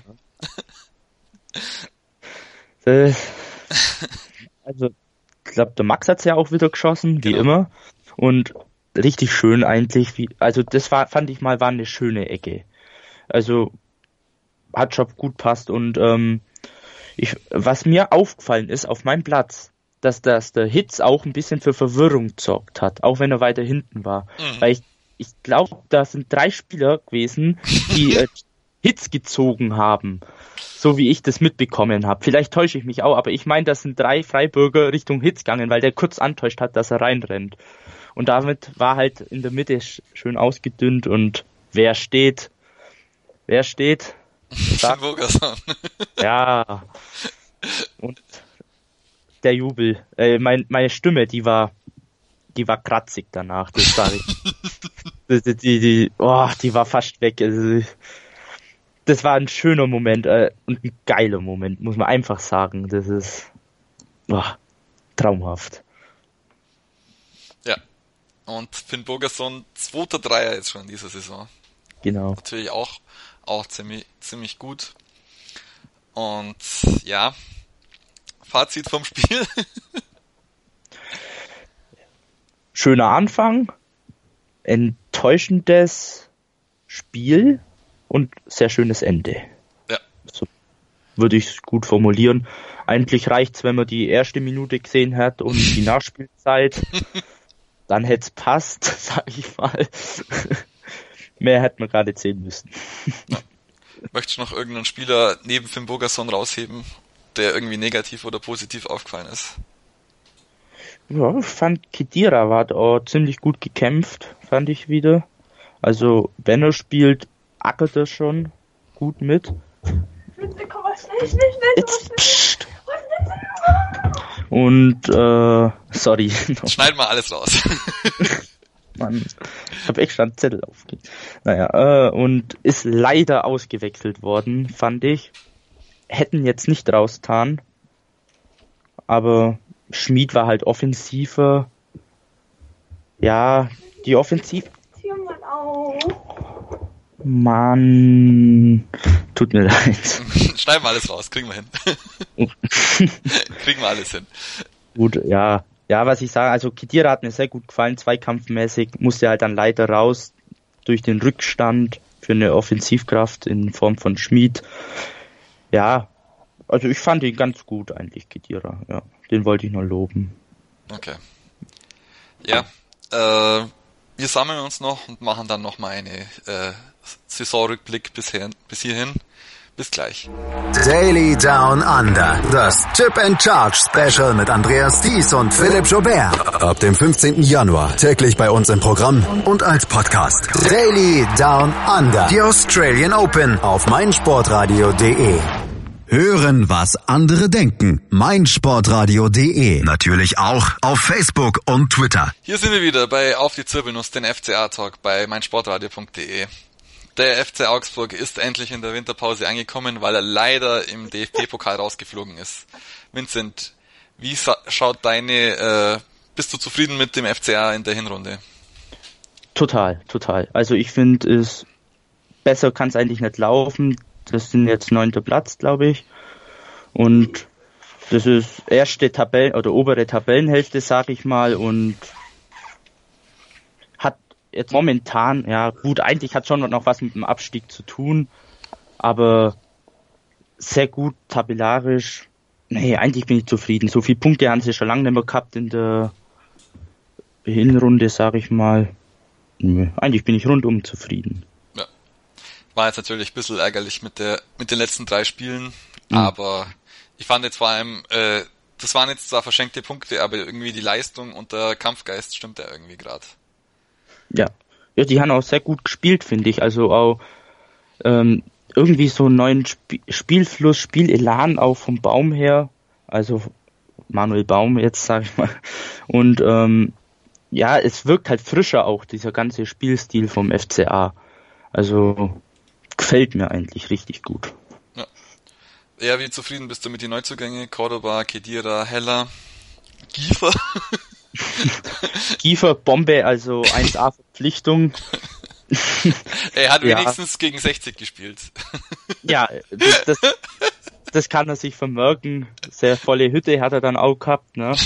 Also, ich glaube, der Max hat's ja auch wieder geschossen, wie genau. immer. Und richtig schön eigentlich. Wie, also das war, fand ich mal, war eine schöne Ecke. Also hat schon gut passt. Und ähm, ich, was mir aufgefallen ist auf meinem Platz, dass, dass der Hitz auch ein bisschen für Verwirrung gesorgt hat, auch wenn er weiter hinten war. Mhm. Weil ich, ich glaube, da sind drei Spieler gewesen, die äh, Hitz gezogen haben. So wie ich das mitbekommen habe. Vielleicht täusche ich mich auch, aber ich meine, das sind drei Freiburger Richtung Hitz gegangen, weil der kurz antäuscht hat, dass er reinrennt. Und damit war halt in der Mitte schön ausgedünnt und wer steht? Wer steht? Finn Bogerson. Ja. Und der Jubel. Äh, mein, meine Stimme, die war, die war kratzig danach. Das sage ich. die, die, die, oh, die war fast weg. Also, das war ein schöner Moment äh, und ein geiler Moment, muss man einfach sagen. Das ist oh, traumhaft. Ja. Und Finn Bogerson, zweiter Dreier jetzt schon in dieser Saison. Genau. Natürlich auch, auch ziemlich, ziemlich gut. Und ja, Fazit vom Spiel. Schöner Anfang, enttäuschendes Spiel und sehr schönes Ende. Ja. So würde ich es gut formulieren. Eigentlich reicht's, wenn man die erste Minute gesehen hat und die Nachspielzeit. Dann hätte es passt, sag ich mal. Mehr hätte man gerade sehen müssen. Ja. Möchtest du noch irgendeinen Spieler neben Finn Bogerson rausheben, der irgendwie negativ oder positiv aufgefallen ist? Ja, ich fand Khedira war da ziemlich gut gekämpft, fand ich wieder. Also, wenn er spielt, ackert er schon gut mit. Jetzt, pst. Und, äh, sorry. Schneid mal alles raus. Mann, ich habe extra einen Zettel aufgegeben. Naja, äh, und ist leider ausgewechselt worden, fand ich. Hätten jetzt nicht rausgetan. Aber Schmid war halt offensiver. Ja, die Offensiv... Mann, tut mir leid. Schneiden wir alles raus, kriegen wir hin. Kriegen wir alles hin. Gut, ja. Ja, was ich sage, also Khedira hat mir sehr gut gefallen, zweikampfmäßig, musste halt dann leider raus durch den Rückstand für eine Offensivkraft in Form von Schmid. Ja, also ich fand ihn ganz gut eigentlich, Khedira, ja. Den wollte ich noch loben. Okay. Ja, äh, wir sammeln uns noch und machen dann noch mal eine äh, Saisonrückblick bisher, bis hierhin. Bis gleich. Daily Down Under. Das Chip and Charge Special mit Andreas Thies und Philipp Joubert. Ab dem fünfzehnten Januar täglich bei uns im Programm und als Podcast. Daily Down Under. Die Australian Open auf meinsportradio punkt de. Hören, was andere denken. meinsportradio punkt de. Natürlich auch auf Facebook und Twitter. Hier sind wir wieder bei Auf die Zirbelnuss, den F C A-Talk bei meinsportradio punkt de. Der F C Augsburg ist endlich in der Winterpause angekommen, weil er leider im D F B-Pokal rausgeflogen ist. Vincent, wie sa- schaut deine, äh, bist du zufrieden mit dem F C A in der Hinrunde? Total, total. Also ich finde, es besser kann es eigentlich nicht laufen. Das sind jetzt neunter Platz, glaube ich. Und das ist erste Tabellen- oder obere Tabellenhälfte, sag ich mal, und hat jetzt momentan, ja gut, eigentlich hat schon noch was mit dem Abstieg zu tun, aber sehr gut tabellarisch. Nee, eigentlich bin ich zufrieden. So viele Punkte haben sie schon lange nicht mehr gehabt in der Hinrunde, sag ich mal. Nee, eigentlich bin ich rundum zufrieden. Ja. War jetzt natürlich ein bisschen ärgerlich mit der mit den letzten drei Spielen, mhm. aber ich fand jetzt vor allem, äh, das waren jetzt zwar verschenkte Punkte, aber irgendwie die Leistung und der Kampfgeist stimmt ja irgendwie gerade. Ja. Ja, die haben auch sehr gut gespielt, finde ich. Also auch ähm, irgendwie so einen neuen Sp- Spielfluss, Spielelan auch vom Baum her. Also Manuel Baum jetzt, sag ich mal. Und ähm, ja, es wirkt halt frischer auch, dieser ganze Spielstil vom F C A. Also gefällt mir eigentlich richtig gut. Ja. Ja, wie zufrieden bist du mit den Neuzugängen? Cordoba, Khedira, Heller, Giefer? Giefer, Bombe, also eins A Verpflichtung. Er hat Ja. wenigstens gegen sechzig gespielt. Ja, das, das, das kann er sich vermerken. Sehr volle Hütte hat er dann auch gehabt, ne?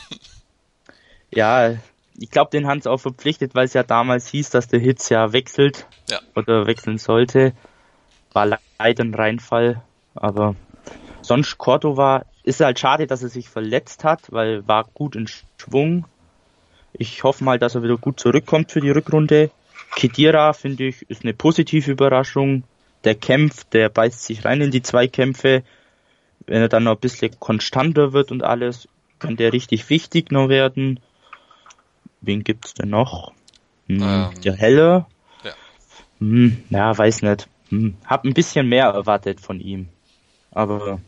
Ja, ich glaube, den haben sie auch verpflichtet, weil es ja damals hieß, dass der Hitz ja wechselt Ja. oder wechseln sollte. War leider ein Reinfall, aber sonst Cordova ist halt schade, dass er sich verletzt hat, weil war gut in Schwung. Ich hoffe mal, dass er wieder gut zurückkommt für die Rückrunde. Khedira, finde ich, ist eine positive Überraschung. Der kämpft, der beißt sich rein in die Zweikämpfe. Wenn er dann noch ein bisschen konstanter wird und alles, kann der richtig wichtig noch werden. Wen gibt's denn noch? Hm, Ähm, der Helle. ja. Hm, ja, weiß nicht. Hm, hab ein bisschen mehr erwartet von ihm. Aber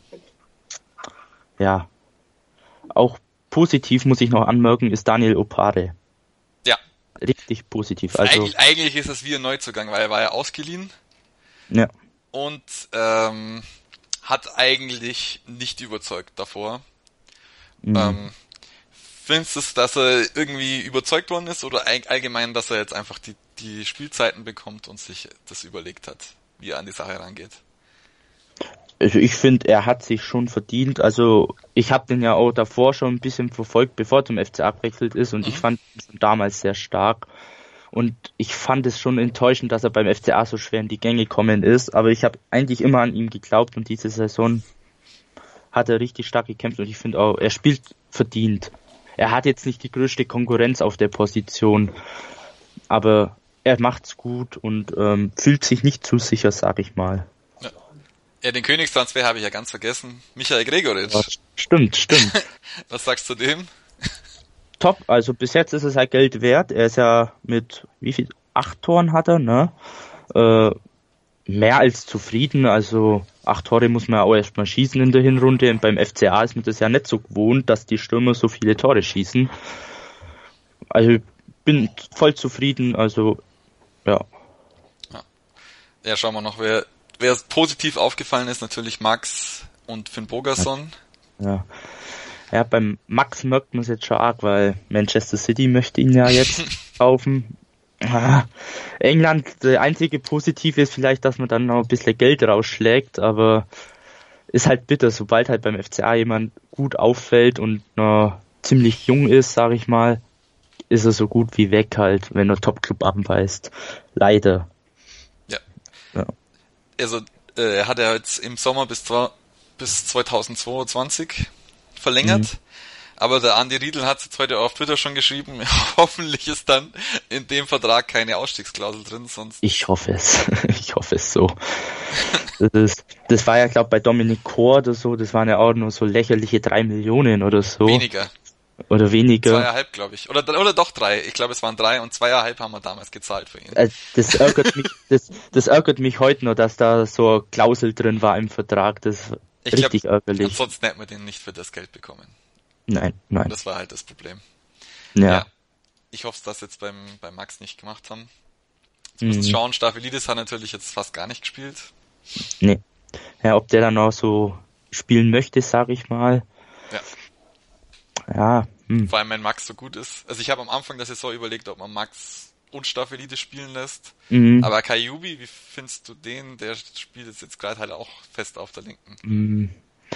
ja. Auch positiv muss ich noch anmerken, ist Daniel Opare. Ja. Richtig positiv. Also Eig- eigentlich ist es wie ein Neuzugang, weil er war ja ausgeliehen ja. und ähm, hat eigentlich nicht überzeugt davor. Mhm. Ähm, findest du, dass er irgendwie überzeugt worden ist oder all- allgemein, dass er jetzt einfach die, die Spielzeiten bekommt und sich das überlegt hat, wie er an die Sache rangeht? Also ich finde, er hat sich schon verdient. Also ich habe den ja auch davor schon ein bisschen verfolgt, bevor er zum F C A gewechselt ist und Mhm. ich fand ihn schon damals sehr stark. Und ich fand es schon enttäuschend, dass er beim F C A so schwer in die Gänge gekommen ist. Aber ich habe eigentlich immer an ihn geglaubt und diese Saison hat er richtig stark gekämpft und ich finde auch, er spielt verdient. Er hat jetzt nicht die größte Konkurrenz auf der Position, aber er macht's gut und ähm, fühlt sich nicht zu sicher, sag ich mal. Ja, den Königstransfer habe ich ja ganz vergessen. Michael Gregoritsch. Ja, stimmt, stimmt. Was sagst du zu dem? Top, also bis jetzt ist es halt Geld wert. Er ist ja mit, wie viel, acht Toren hat er, ne? Äh, mehr als zufrieden, also acht Tore muss man ja auch erstmal schießen in der Hinrunde und beim F C A ist man das ja nicht so gewohnt, dass die Stürmer so viele Tore schießen. Also ich bin voll zufrieden, also ja. Ja, schauen wir noch, wer, wer positiv aufgefallen ist, natürlich Max und Finn Bogerson. Ja. Ja, beim Max merkt man es jetzt schon arg, weil Manchester City möchte ihn ja jetzt kaufen. Ah, England, der einzige Positive ist vielleicht, dass man dann noch ein bisschen Geld rausschlägt, aber ist halt bitter, sobald halt beim F C A jemand gut auffällt und noch ziemlich jung ist, sag ich mal, ist er so gut wie weg halt, wenn er Top-Club anbeißt. Leider. Ja. Ja. Also, äh, er hat er jetzt im Sommer bis, zwar, bis zweitausendzweiundzwanzig verlängert. Mhm. Aber der Andi Riedl hat es jetzt heute auf Twitter schon geschrieben, hoffentlich ist dann in dem Vertrag keine Ausstiegsklausel drin, sonst... Ich hoffe es, ich hoffe es so. Das, ist, das war ja, glaube bei Dominic Kor oder so, das waren ja auch nur so lächerliche drei Millionen oder so. Weniger. Oder weniger. Zweieinhalb, glaube ich. Oder, oder doch drei. Ich glaube, es waren drei und zweieinhalb haben wir damals gezahlt für ihn. Das ärgert mich, das, das ärgert mich heute noch, dass da so eine Klausel drin war im Vertrag. Das ist ich richtig glaub, ärgerlich. Ansonsten hätten wir den nicht für das Geld bekommen. Nein, nein. Und das war halt das Problem. Ja. ja. Ich hoffe, dass jetzt beim, beim Max nicht gemacht haben. Jetzt müssen wir Mhm. schauen. Staphelidis hat natürlich jetzt fast gar nicht gespielt. Nee. Ja, ob der dann auch so spielen möchte, sag ich mal. Ja. Ja. Hm. Vor allem, wenn Max so gut ist. Also ich habe am Anfang der Saison überlegt, ob man Max und Staphelidis spielen lässt. Mhm. Aber Kajubi, wie findest du den? Der spielt jetzt, jetzt gerade halt auch fest auf der Linken. Mhm.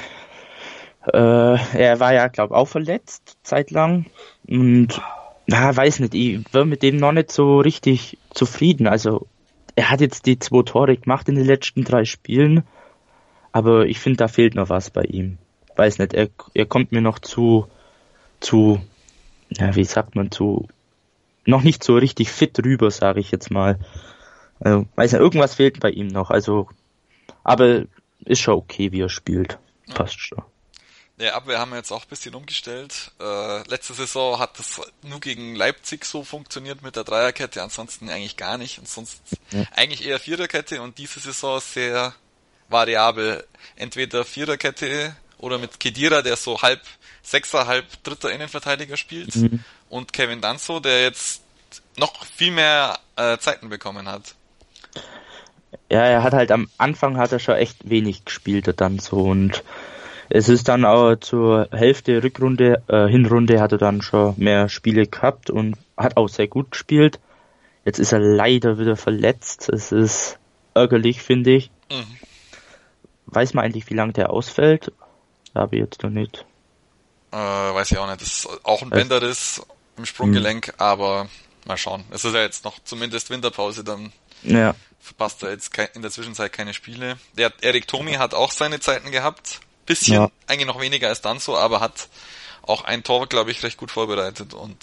Äh, er war ja, glaube auch verletzt, zeitlang. Und, na, weiß nicht, ich war mit dem noch nicht so richtig zufrieden. Also, er hat jetzt die zwei Tore gemacht in den letzten drei Spielen. Aber ich finde, da fehlt noch was bei ihm. Weiß nicht, er, er kommt mir noch zu, zu, ja, wie sagt man, zu, noch nicht so richtig fit rüber, sage ich jetzt mal. Also, weiß nicht, irgendwas fehlt bei ihm noch. Also, aber ist schon okay, wie er spielt. Passt schon. Der Abwehr haben wir jetzt auch ein bisschen umgestellt. Äh, letzte Saison hat das nur gegen Leipzig so funktioniert mit der Dreierkette, ansonsten eigentlich gar nicht. Ansonsten ja. eigentlich eher Viererkette und diese Saison sehr variabel. Entweder Viererkette oder mit Khedira, der so halb Sechser, halb dritter Innenverteidiger spielt. Mhm. Und Kevin Danso, der jetzt noch viel mehr äh, Zeiten bekommen hat. Ja, er hat halt am Anfang hat er schon echt wenig gespielt, der Danso. Und es ist dann auch zur Hälfte Rückrunde, äh, Hinrunde hat er dann schon mehr Spiele gehabt und hat auch sehr gut gespielt. Jetzt ist er leider wieder verletzt. Es ist ärgerlich, finde ich. Mhm. Weiß man eigentlich, wie lange der ausfällt? Habe ich jetzt noch nicht. Äh, weiß ich auch nicht. Das ist auch ein Bänderriss im Sprunggelenk, mhm. aber mal schauen. Es ist ja jetzt noch zumindest Winterpause, dann ja. verpasst er jetzt in der Zwischenzeit keine Spiele. Der Erik Thommy hat auch seine Zeiten gehabt. Bisschen, ja. eigentlich noch weniger als Danso, aber hat auch ein Tor, glaube ich, recht gut vorbereitet und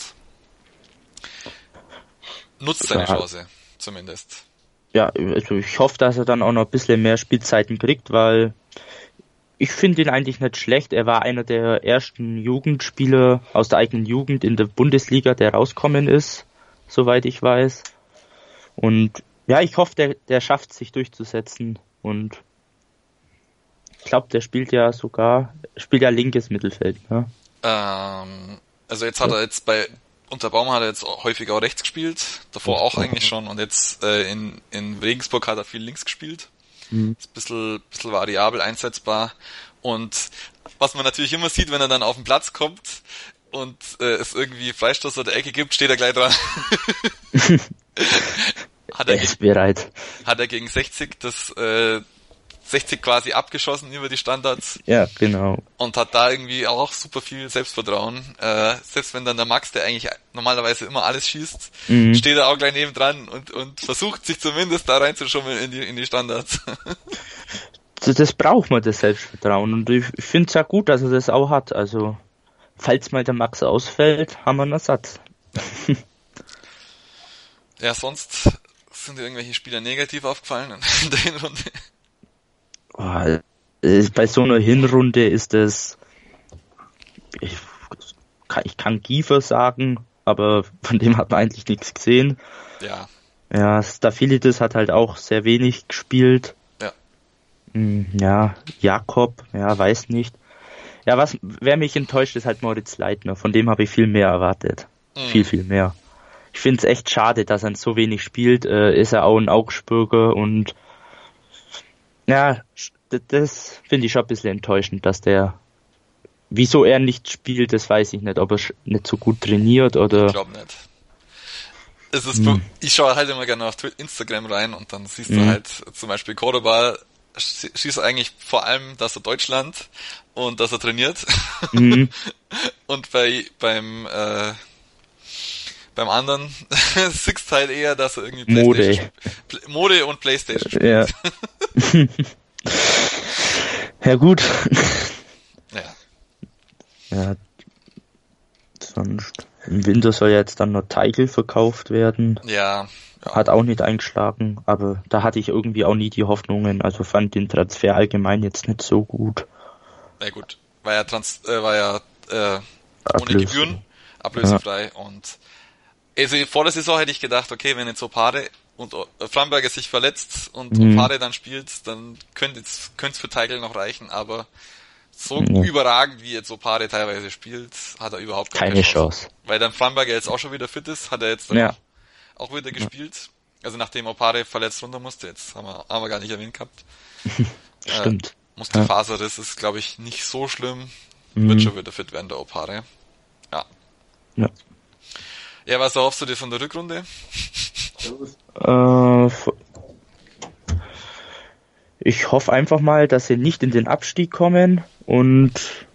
nutzt seine ja. Chance, zumindest. Ja, also ich hoffe, dass er dann auch noch ein bisschen mehr Spielzeiten kriegt, weil ich finde ihn eigentlich nicht schlecht. Er war einer der ersten Jugendspieler aus der eigenen Jugend in der Bundesliga, der rauskommen ist, soweit ich weiß. Und ja, ich hoffe, der, der schafft sich durchzusetzen. Und ich glaube, der spielt ja sogar, spielt ja linkes Mittelfeld. Ne? Ähm, also jetzt hat er jetzt bei Unterbaum hat er jetzt häufig auch rechts gespielt, davor auch eigentlich schon, und jetzt äh, in, in Regensburg hat er viel links gespielt. Mhm. Ist ein bisschen, bisschen variabel einsetzbar. Und was man natürlich immer sieht, wenn er dann auf den Platz kommt und äh, es irgendwie Freistoß oder Ecke gibt, steht er gleich dran. hat er, er ist bereit. Hat er gegen sechzig das äh, sechzig quasi abgeschossen über die Standards. Ja, genau. Und hat da irgendwie auch super viel Selbstvertrauen. Äh, selbst wenn dann der Max, der eigentlich normalerweise immer alles schießt, mhm. steht er auch gleich nebendran und, und versucht sich zumindest da reinzuschummeln in die, in die Standards. das, das braucht man, das Selbstvertrauen. Und ich, ich finde es ja gut, dass er das auch hat. Also, falls mal der Max ausfällt, haben wir einen Ersatz. Ja, sonst sind dir irgendwelche Spieler negativ aufgefallen in der Hinrunde? Oh, bei so einer Hinrunde ist es, ich kann, ich kann Giefer sagen, aber von dem hat man eigentlich nichts gesehen. Ja. Ja, Stafylidis hat halt auch sehr wenig gespielt. Ja. Ja, Jakob, ja, weiß nicht. Ja, was, wer mich enttäuscht, ist halt Moritz Leitner. Von dem habe ich viel mehr erwartet. Mhm. Viel, viel mehr. Ich finde es echt schade, dass er so wenig spielt. Äh, ist er auch ein Augsburger und ja, das finde ich schon ein bisschen enttäuschend, dass der, wieso er nicht spielt, das weiß ich nicht, ob er nicht so gut trainiert oder. Ich glaube nicht. Es ist, hm. Ich schaue halt immer gerne auf Instagram rein und dann siehst hm. du halt zum Beispiel Cordoba schießt eigentlich vor allem, dass er Deutschland und dass er trainiert. Hm. Und bei, beim, äh, beim anderen siehst halt eher, dass er irgendwie Playstation Mode, Mode und Playstation spielt. Ja. Ja, gut. Ja. Ja. Sonst. Im Winter soll jetzt dann noch Teigl verkauft werden. Ja, ja. Hat auch nicht eingeschlagen, aber da hatte ich irgendwie auch nie die Hoffnungen. Also fand den Transfer allgemein jetzt nicht so gut. Na ja, gut. War ja Trans, äh, war ja äh, ohne Gebühren, ablösefrei. Ja. Und also vor der Saison hätte ich gedacht, okay, wenn jetzt Opare und Framberger sich verletzt und mhm. Opare dann spielt, dann könnte es könnte es für Teigl noch reichen, aber so mhm. überragend, wie jetzt Opare teilweise spielt, hat er überhaupt keine, keine Chance. Chance. Weil dann Framberger jetzt auch schon wieder fit ist, hat er jetzt dann ja. auch wieder gespielt. Also nachdem Opare verletzt runter musste, jetzt haben wir, haben wir gar nicht erwähnt gehabt. Stimmt. Äh, Muskelfaserriss ist, glaube ich, nicht so schlimm. Mhm. Wird schon wieder fit werden, der Opare. Ja. Ja. Ja, was erhoffst du dir von der Rückrunde? Äh, ich hoffe einfach mal, dass sie nicht in den Abstieg kommen und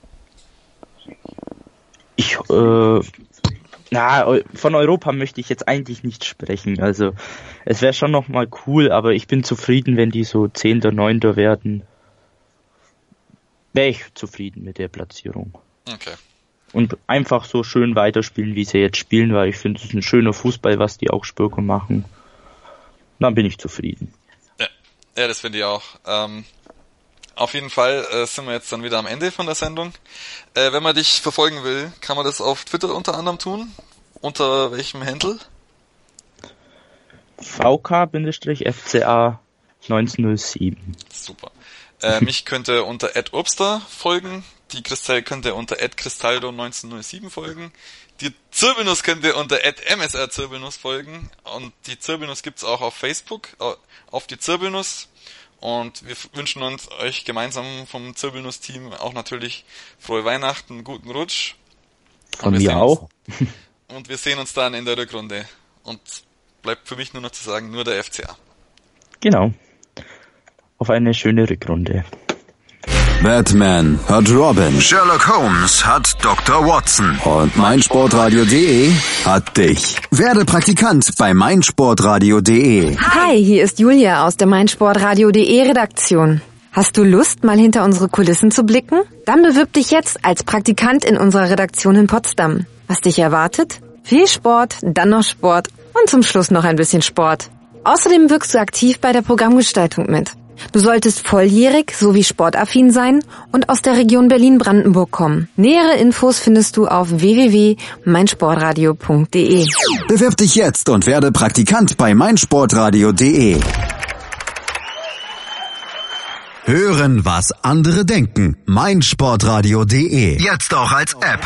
ich, äh, na, von Europa möchte ich jetzt eigentlich nicht sprechen. Also, es wäre schon nochmal cool, aber ich bin zufrieden, wenn die so Zehnter, Neunter werden. Wäre ich zufrieden mit der Platzierung. Okay. Und einfach so schön weiterspielen, wie sie jetzt spielen, weil ich finde, es ist ein schöner Fußball, was die Augsburger machen. Dann bin ich zufrieden. Ja, ja, das finde ich auch. Ähm, auf jeden Fall äh, sind wir jetzt dann wieder am Ende von der Sendung. Äh, wenn man dich verfolgen will, kann man das auf Twitter unter anderem tun. Unter welchem Handle? V K F C A neunzehn null sieben. Super. Äh, mich könnt ihr unter at obster folgen. Die Kristall könnt ihr unter at cristaldo neunzehn null sieben folgen. Die Zirbelnuss könnt ihr unter at msrzirbelnuss folgen. Und die Zirbelnuss gibt's auch auf Facebook, auf die Zirbelnuss. Und wir wünschen uns euch gemeinsam vom Zirbelnuss-Team auch natürlich frohe Weihnachten, guten Rutsch. Von mir auch. Uns, und wir sehen uns dann in der Rückrunde. Und bleibt für mich nur noch zu sagen, nur der F C A. Genau. Auf eine schöne Rückrunde. Batman hat Robin, Sherlock Holmes hat Doktor Watson und meinsportradio punkt de hat dich. Werde Praktikant bei meinsportradio punkt de. Hi, hier ist Julia aus der meinsportradio punkt de Redaktion. Hast du Lust, mal hinter unsere Kulissen zu blicken? Dann bewirb dich jetzt als Praktikant in unserer Redaktion in Potsdam. Was dich erwartet? Viel Sport, dann noch Sport und zum Schluss noch ein bisschen Sport. Außerdem wirkst du aktiv bei der Programmgestaltung mit. Du solltest volljährig sowie sportaffin sein und aus der Region Berlin-Brandenburg kommen. Nähere Infos findest du auf w w w punkt meinsportradio punkt de. Bewirb dich jetzt und werde Praktikant bei meinsportradio punkt de. Hören, was andere denken. meinsportradio punkt de. Jetzt auch als App.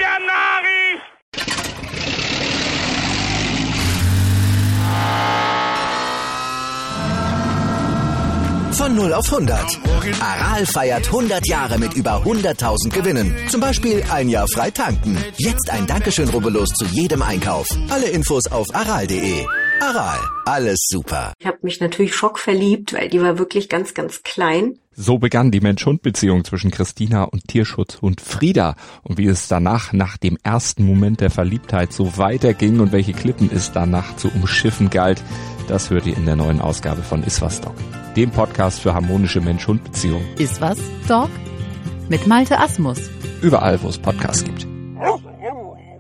Von null auf hundert. Aral feiert hundert Jahre mit über hunderttausend Gewinnen. Zum Beispiel ein Jahr frei tanken. Jetzt ein Dankeschön, rubbellos zu jedem Einkauf. Alle Infos auf aral punkt de. Aral, alles super. Ich habe mich natürlich schockverliebt, weil die war wirklich ganz, ganz klein. So begann die Mensch-Hund-Beziehung zwischen Christina und Tierschutzhund Frieda. Und wie es danach, nach dem ersten Moment der Verliebtheit, so weiterging und welche Klippen es danach zu umschiffen galt, das hört ihr in der neuen Ausgabe von Iswas Dog, dem Podcast für harmonische Mensch-Hund-Beziehungen. Iswas Dog mit Malte Asmus. Überall, wo es Podcasts gibt.